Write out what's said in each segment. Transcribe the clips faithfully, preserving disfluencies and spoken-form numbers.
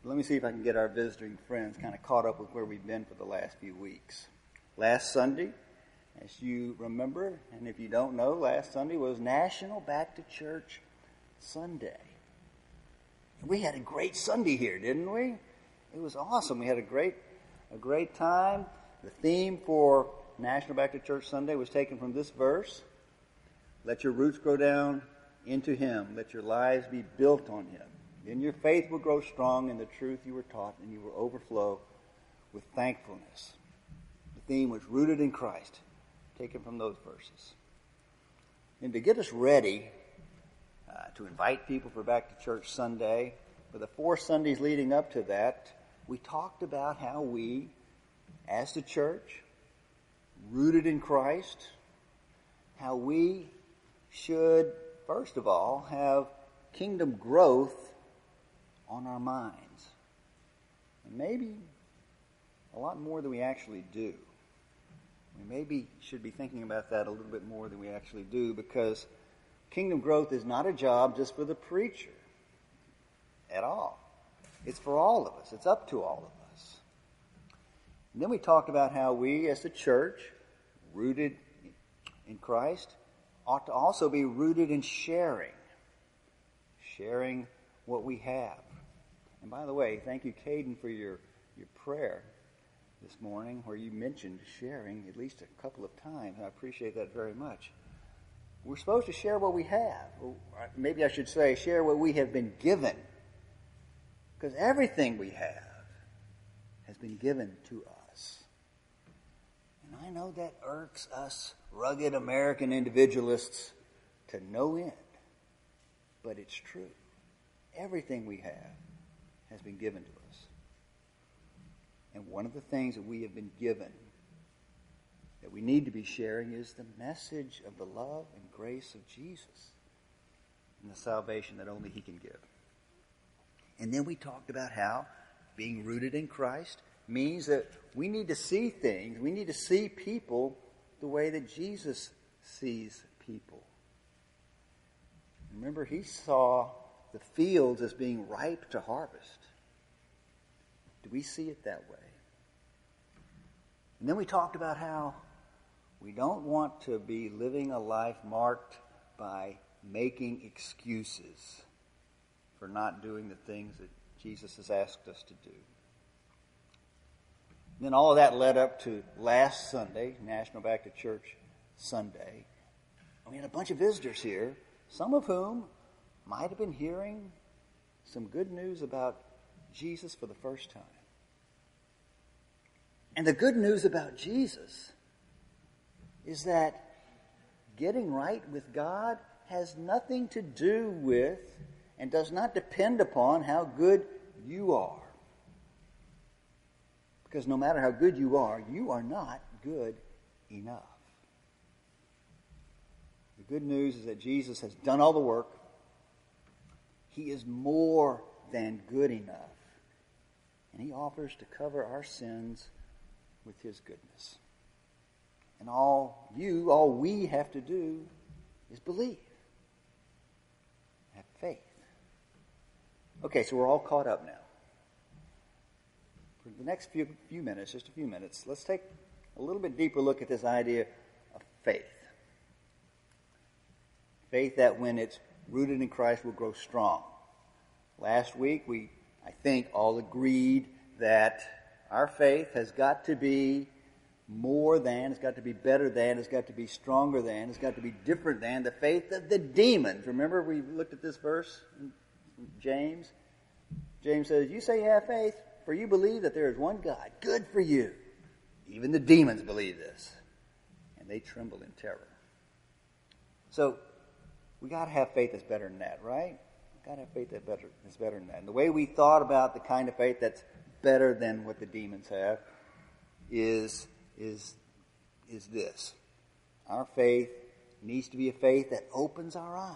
Let me see if I can get our visiting friends kind of caught up with where we've been for the last few weeks. Last Sunday, as you remember, and if you don't know, last Sunday was National Back to Church Sunday. We had a great Sunday here, didn't we? It was awesome. We had a great, a great time. The theme for National Back to Church Sunday was taken from this verse. Let your roots grow down into Him. Let your lives be built on Him. Then your faith will grow strong in the truth you were taught, and you will overflow with thankfulness. The theme was rooted in Christ, taken from those verses. And to get us ready uh, to invite people for Back to Church Sunday, for the four Sundays leading up to that, we talked about how we, as the church, rooted in Christ, how we should, first of all, have kingdom growth on our minds. And maybe a lot more than we actually do. We maybe should be thinking about that a little bit more than we actually do, because kingdom growth is not a job just for the preacher at all. It's for all of us. It's up to all of us. And then we talked about how we as the church, rooted in Christ, ought to also be rooted in sharing. Sharing what we have. And by the way, thank you, Caden, for your, your prayer this morning, where you mentioned sharing at least a couple of times. I appreciate that very much. We're supposed to share what we have. Or maybe I should say share what we have been given. Because everything we have has been given to us. And I know that irks us rugged American individualists to no end. But it's true. Everything we have has been given to us. And one of the things that we have been given that we need to be sharing is the message of the love and grace of Jesus and the salvation that only He can give. And then we talked about how being rooted in Christ means that we need to see things, we need to see people the way that Jesus sees people. Remember, He saw the fields as being ripe to harvest. Do we see it that way? And then we talked about how we don't want to be living a life marked by making excuses for not doing the things that Jesus has asked us to do. And then all of that led up to last Sunday, National Back to Church Sunday. We had a bunch of visitors here, some of whom might have been hearing some good news about Jesus for the first time. And the good news about Jesus is that getting right with God has nothing to do with and does not depend upon how good you are. Because no matter how good you are, you are not good enough. The good news is that Jesus has done all the work. He is more than good enough. And He offers to cover our sins with His goodness. And all you, all we have to do is believe. Have faith. Okay, so we're all caught up now. For the next few, few minutes, just a few minutes, let's take a little bit deeper look at this idea of faith. Faith that when it's rooted in Christ will grow strong. Last week we, I think, all agreed that our faith has got to be more than, it's got to be better than, it's got to be stronger than, it's got to be different than the faith of the demons. Remember we looked at this verse in James? James says, you say you have faith, for you believe that there is one God. Good for you. Even the demons believe this. And they tremble in terror. So, we got to have faith that's better than that, right? We've got to have faith that's better, that's better than that. And the way we thought about the kind of faith that's better than what the demons have is, is, is this. Our faith needs to be a faith that opens our eyes.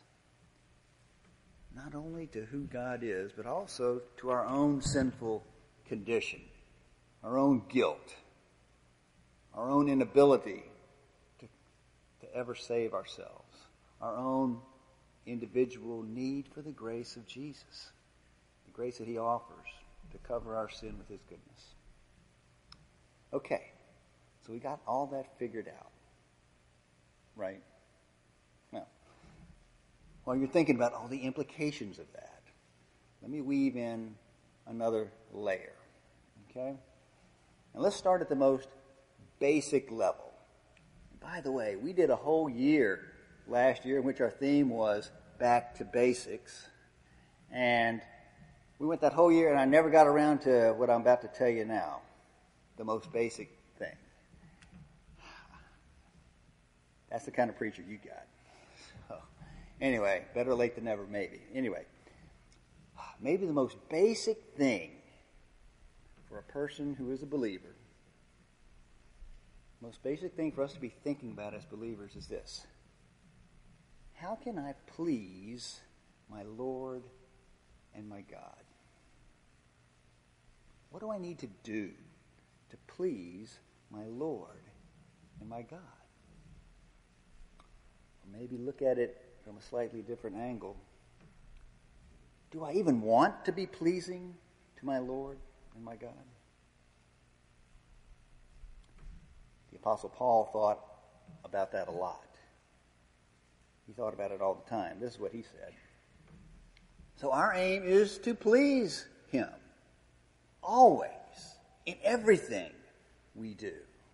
Not only to who God is, but also to our own sinful condition, our own guilt, our own inability to, to ever save ourselves, our own individual need for the grace of Jesus, the grace that He offers to cover our sin with his goodness. Okay, so we got all that figured out, right? Now, while you're thinking about all the implications of that, let me weave in another layer, okay? And let's start at the most basic level. By the way, we did a whole year last year in which our theme was Back to Basics. And we went that whole year, and I never got around to what I'm about to tell you now, the most basic thing. That's the kind of preacher you got. So, anyway, better late than never, maybe. Anyway, maybe the most basic thing for a person who is a believer, most basic thing for us to be thinking about as believers is this: how can I please my Lord and my God? What do I need to do to please my Lord and my God? Or maybe look at it from a slightly different angle. Do I even want to be pleasing to my Lord and my God? The Apostle Paul thought about that a lot. He thought about it all the time. This is what he said. So our aim is to please him. Always. In everything we do.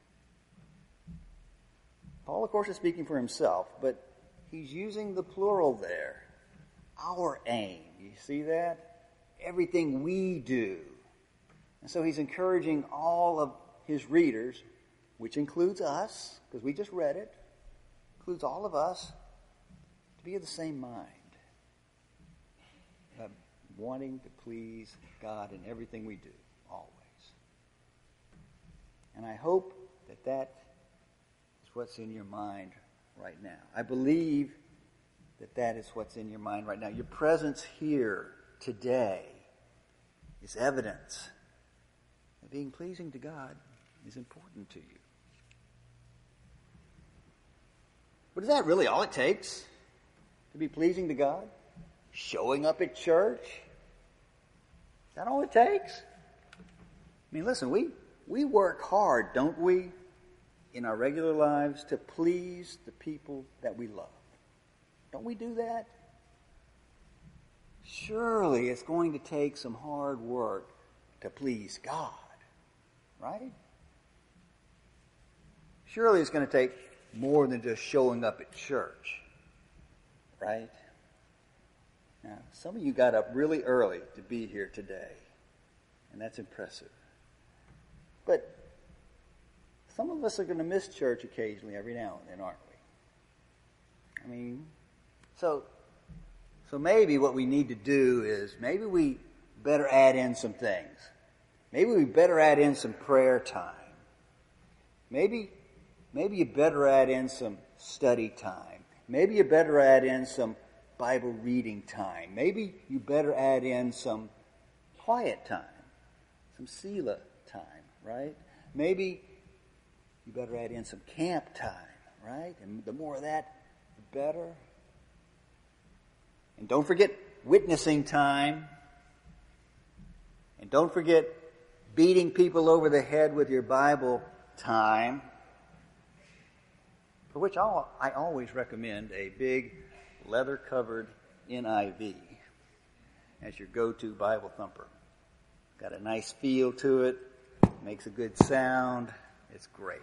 Paul, of course, is speaking for himself, but he's using the plural there. Our aim. You see that? Everything we do. And so he's encouraging all of his readers, which includes us, because we just read it, includes all of us, to be of the same mind. Uh, wanting to please God in everything we do, always. And I hope that that is what's in your mind right now. I believe that that is what's in your mind right now. Your presence here today is evidence that being pleasing to God is important to you. But is that really all it takes to be pleasing to God? Showing up at church? Is that all it takes? I mean, listen, we, we work hard, don't we, in our regular lives to please the people that we love. Don't we do that? Surely it's going to take some hard work to please God, right? Surely it's going to take more than just showing up at church, right? Now, some of you got up really early to be here today, and that's impressive. But some of us are going to miss church occasionally, every now and then, aren't we? I mean, so so maybe what we need to do is maybe we better add in some things. Maybe we better add in some prayer time. Maybe maybe you better add in some study time. Maybe you better add in some Bible reading time. Maybe you better add in some quiet time, some Selah time, right? Maybe you better add in some camp time, right? And the more of that, the better. And don't forget witnessing time. And don't forget beating people over the head with your Bible time, for which I'll, I always recommend a big leather-covered N I V as your go-to Bible thumper. Got a nice feel to it, makes a good sound, it's great.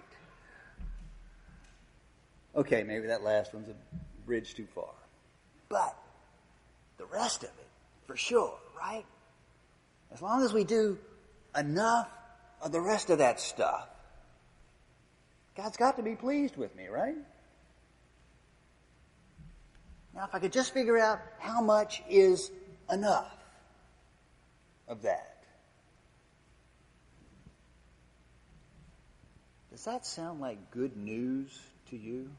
Okay, maybe that last one's a bridge too far. But the rest of it, for sure, right? As long as we do enough of the rest of that stuff, God's got to be pleased with me, right? Now, if I could just figure out how much is enough of that. Does that sound like good news to you?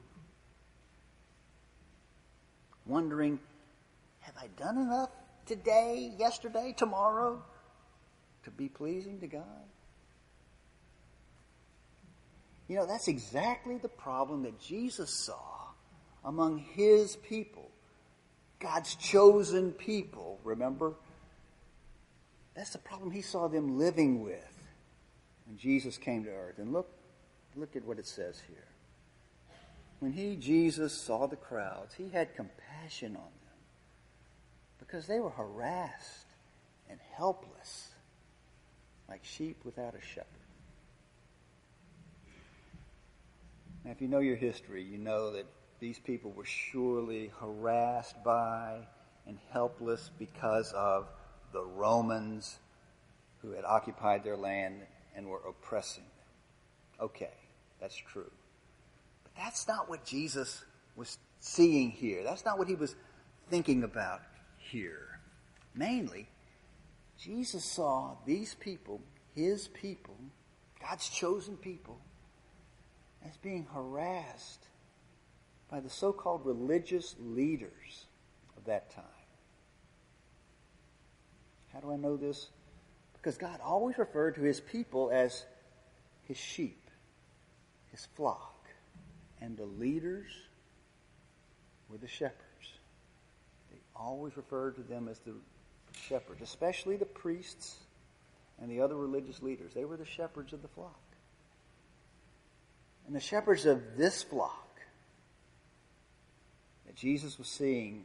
Wondering, have I done enough today, yesterday, tomorrow to be pleasing to God? You know, that's exactly the problem that Jesus saw among his people, God's chosen people, remember? That's the problem he saw them living with when Jesus came to earth. And look, look at what it says here. When he, Jesus, saw the crowds, he had compassion on them because they were harassed and helpless like sheep without a shepherd. Now, if you know your history, you know that these people were surely harassed by and helpless because of the Romans who had occupied their land and were oppressing them. Okay, that's true. But that's not what Jesus was seeing here. That's not what he was thinking about here. Mainly, Jesus saw these people, his people, God's chosen people, as being harassed by the so-called religious leaders of that time. How do I know this? Because God always referred to his people as his sheep, his flock, and the leaders were the shepherds. They always referred to them as the shepherds, especially the priests and the other religious leaders. They were the shepherds of the flock. And the shepherds of this flock that Jesus was seeing,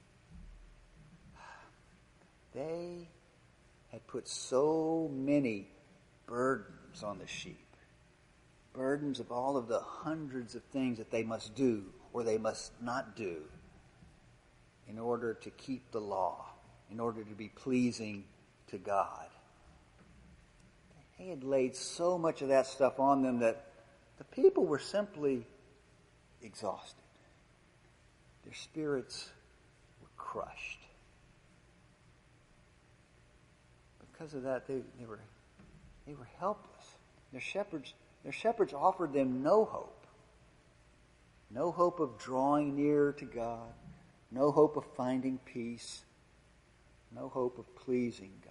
they had put so many burdens on the sheep. Burdens of all of the hundreds of things that they must do or they must not do in order to keep the law, in order to be pleasing to God. They had laid so much of that stuff on them that the people were simply exhausted. Their spirits were crushed. Because of that, they, they were they were helpless. Their shepherds, their shepherds offered them no hope. No hope of drawing near to God. No hope of finding peace. No hope of pleasing God.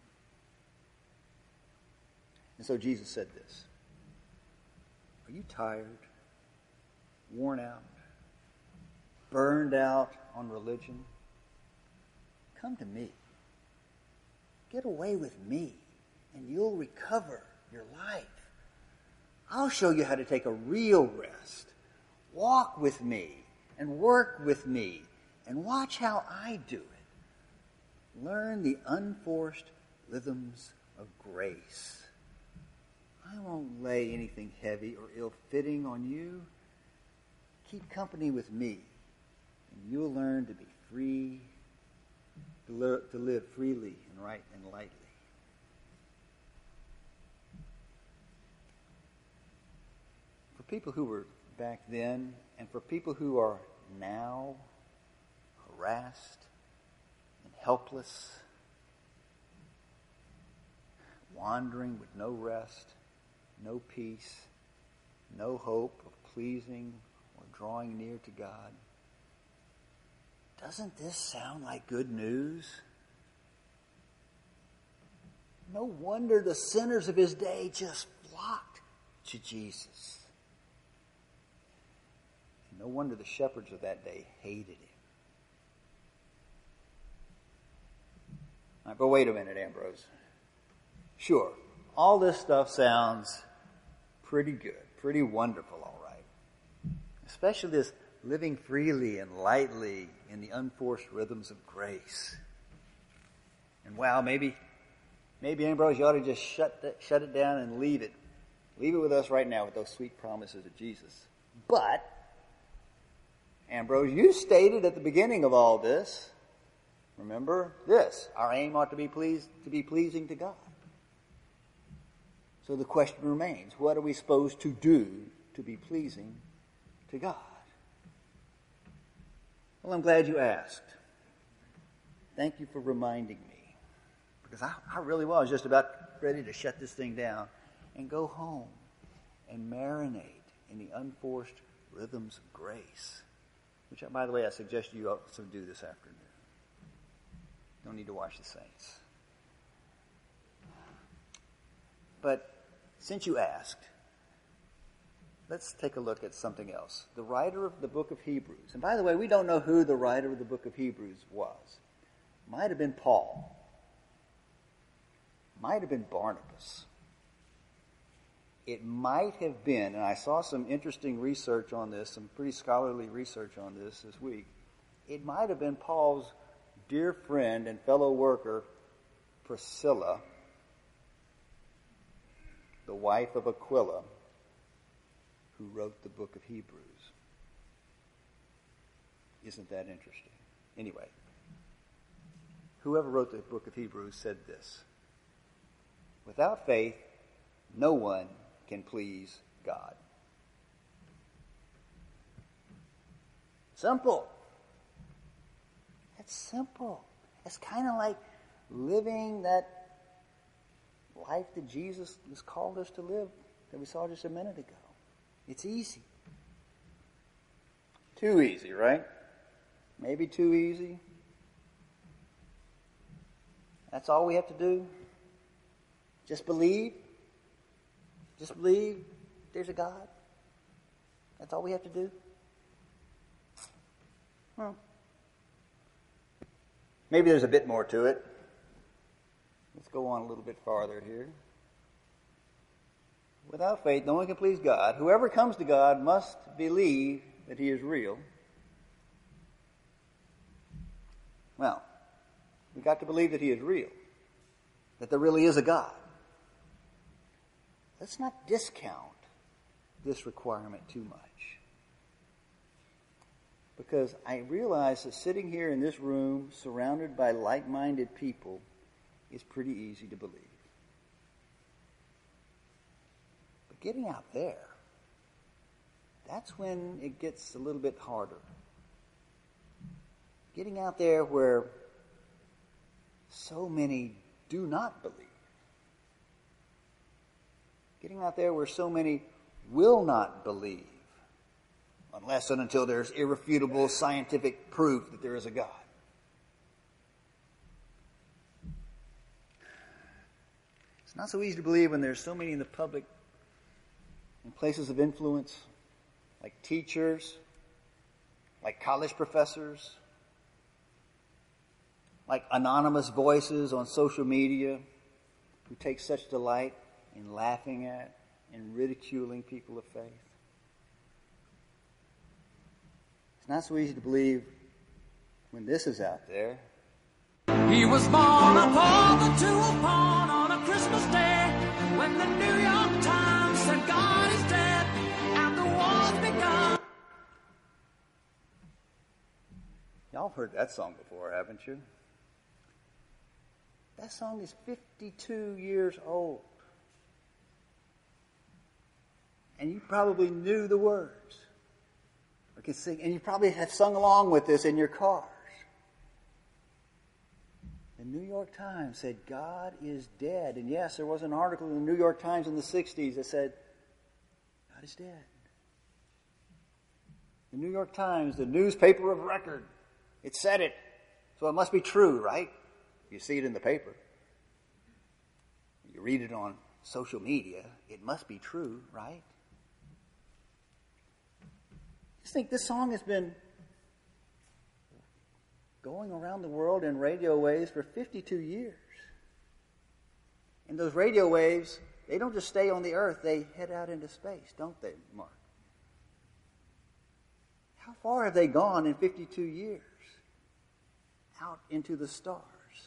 And so Jesus said this. Are you tired, worn out, burned out on religion? Come to me. Get away with me, and you'll recover your life. I'll show you how to take a real rest. Walk with me and work with me and watch how I do it. Learn the unforced rhythms of grace. I won't lay anything heavy or ill-fitting on you. Keep company with me, and you'll learn to be free, to, li- to live freely and right and lightly. For people who were back then, and for people who are now harassed and helpless, wandering with no rest, no peace, no hope of pleasing or drawing near to God. Doesn't this sound like good news? No wonder the sinners of his day just flocked to Jesus. And no wonder the shepherds of that day hated him. All right, but wait a minute, Ambrose. Sure, all this stuff sounds pretty good, pretty wonderful, all right. Especially this living freely and lightly in the unforced rhythms of grace. And wow, maybe, maybe Ambrose, you ought to just shut that, shut it down and leave it. Leave it with us right now with those sweet promises of Jesus. But, Ambrose, you stated at the beginning of all this, remember this, our aim ought to be pleased, to be pleasing to God. So the question remains, what are we supposed to do to be pleasing to God? Well, I'm glad you asked. Thank you for reminding me. Because I, I really was just about ready to shut this thing down and go home and marinate in the unforced rhythms of grace. Which, by the way, I suggest you also do this afternoon. Don't need to watch the saints. But since you asked, let's take a look at something else. The writer of the book of Hebrews. And by the way, we don't know who the writer of the book of Hebrews was. Might have been Paul. might have been Barnabas. It might have been, and I saw some interesting research on this, some pretty scholarly research on this this week. It might have been Paul's dear friend and fellow worker, Priscilla, the wife of Aquila, who wrote the book of Hebrews. Isn't that interesting? Anyway, whoever wrote the book of Hebrews said this: without faith, no one can please God. Simple. It's simple. It's kind of like living that life that Jesus has called us to live that we saw just a minute ago. It's easy. Too easy, right? Maybe too easy. That's all we have to do. Just believe. Just believe there's a God. That's all we have to do. Well, maybe there's a bit more to it. Let's go on a little bit farther here. Without faith, no one can please God. Whoever comes to God must believe that he is real. Well, we've got to believe that he is real, that there really is a God. Let's not discount this requirement too much. Because I realize that sitting here in this room, surrounded by like-minded people, is pretty easy to believe. But getting out there, that's when it gets a little bit harder. Getting out there where so many do not believe. Getting out there where so many will not believe, unless and until there's irrefutable scientific proof that there is a God. It's not so easy to believe when there's so many in the public, in places of influence, like teachers, like college professors, like anonymous voices on social media who take such delight in laughing at and ridiculing people of faith. It's not so easy to believe when this is out there. He was born a pauper to a pawn on a Christmas day when the New York Times said God is dead and the war's begun. Y'all have heard that song before, haven't you? That song is fifty-two years old. And you probably knew the words. Or could sing, and you probably have sung along with this in your cars. The New York Times said, God is dead. And yes, there was an article in the New York Times in the sixties that said, God is dead. The New York Times, the newspaper of record, it said it. So it must be true, right? You see it in the paper. You read it on social media. It must be true, right? I just think this song has been going around the world in radio waves for fifty-two years. And those radio waves, they don't just stay on the earth, they head out into space, don't they, Mark? How far have they gone in fifty-two years? Out into the stars.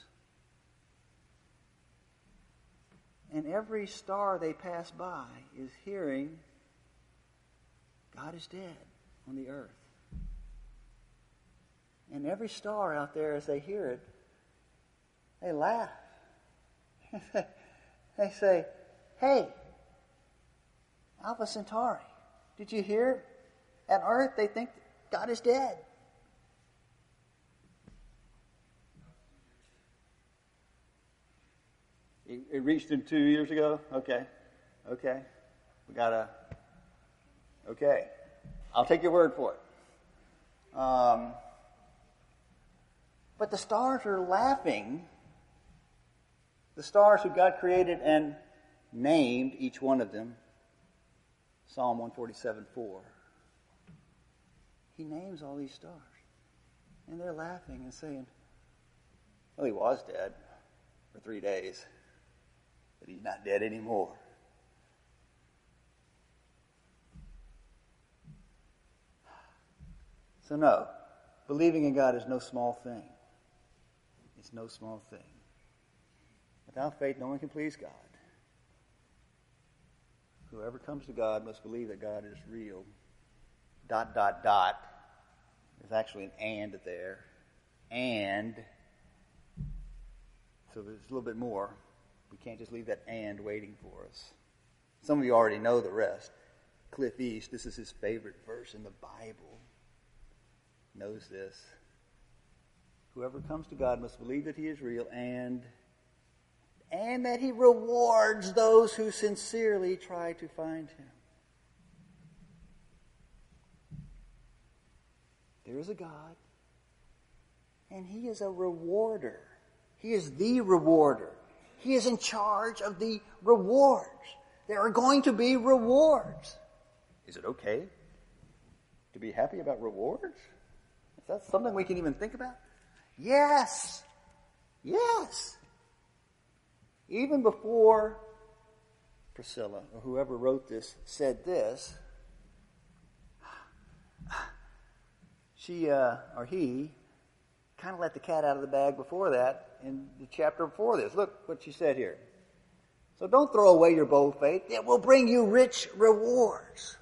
And every star they pass by is hearing, God is dead on the earth. And every star out there, as they hear it, they laugh. They say, hey, Alpha Centauri, did you hear? On earth, they think God is dead. It reached him two years ago? Okay. Okay. We got to... Okay. I'll take your word for it. Um, but the stars are laughing. The stars who God created and named, each one of them. Psalm one forty-seven four. He names all these stars. And they're laughing and saying, well, he was dead for three days. but he's not dead anymore. So no, believing in God is no small thing. It's no small thing. Without faith, no one can please God. Whoever comes to God must believe that God is real. Dot, dot, dot. There's actually an and there. And. So there's a little bit more. We can't just leave that and waiting for us. Some of you already know the rest. Cliff East, this is his favorite verse in the Bible, knows this. Whoever comes to God must believe that he is real and and that he rewards those who sincerely try to find him. There is a God, and he is a rewarder. He is the rewarder. He is in charge of the rewards. There are going to be rewards. Is it okay to be happy about rewards? Is that something we can even think about? Yes. Yes. Even before Priscilla, or whoever wrote this, said this, she, uh, or he, kind of let the cat out of the bag before that in the chapter before this. Look what she said here. So don't throw away your bold faith. It will bring you rich rewards.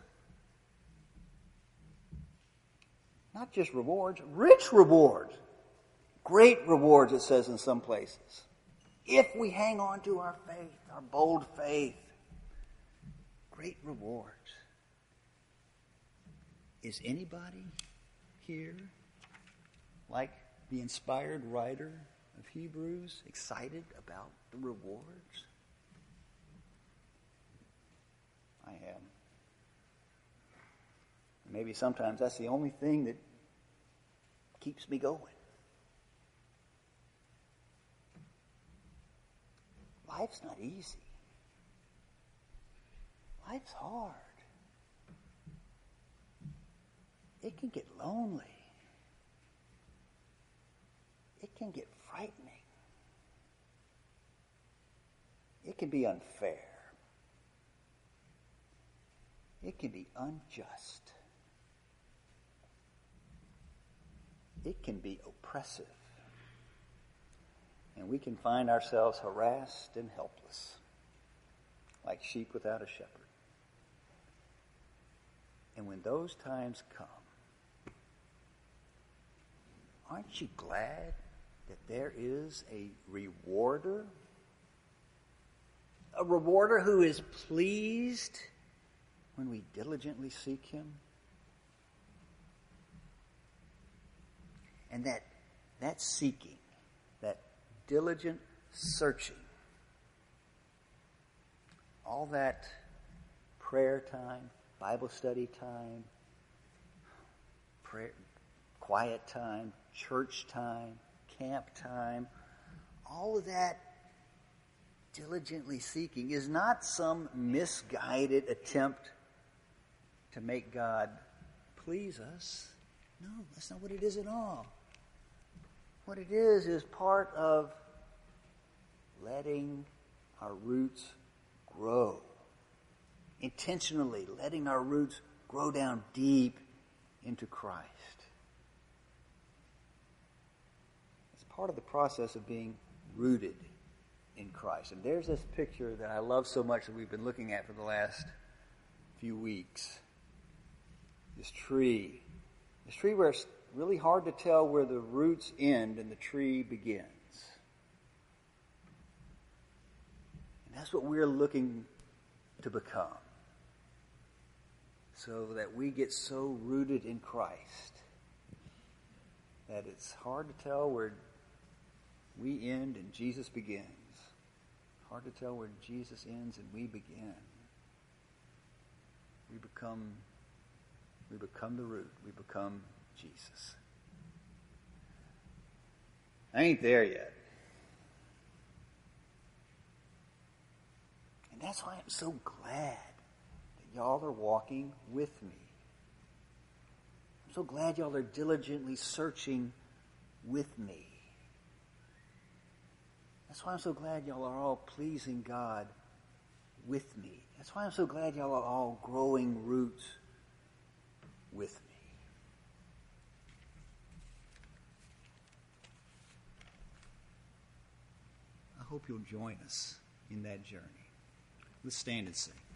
Not just rewards, rich rewards. Great rewards, it says in some places. If we hang on to our faith, our bold faith, great rewards. Is anybody here, like the inspired writer of Hebrews, excited about the rewards? I am. Maybe sometimes that's the only thing that keeps me going. Life's not easy. Life's hard. It can get lonely. It can get frightening. It can be unfair. It can be unjust. It can be oppressive. And we can find ourselves harassed and helpless, like sheep without a shepherd. And when those times come, aren't you glad that there is a rewarder? A rewarder who is pleased when we diligently seek him? And that that seeking, that diligent searching, all that prayer time, Bible study time, prayer, quiet time, church time, camp time, all of that diligently seeking is not some misguided attempt to make God please us. No, that's not what it is at all. What it is is part of letting our roots grow. Intentionally letting our roots grow down deep into Christ. It's part of the process of being rooted in Christ. And there's this picture that I love so much that we've been looking at for the last few weeks. This tree. This tree where it's really hard to tell where the roots end and the tree begins. And that's what we're looking to become. So that we get so rooted in Christ that it's hard to tell where we end and Jesus begins. Hard to tell where Jesus ends and we begin. We become we become the root. We become Jesus. I ain't there yet. And that's why I'm so glad that y'all are walking with me. I'm so glad y'all are diligently searching with me. That's why I'm so glad y'all are all pleasing God with me. That's why I'm so glad y'all are all growing roots with me. I hope you'll join us in that journey. Let's stand and sing.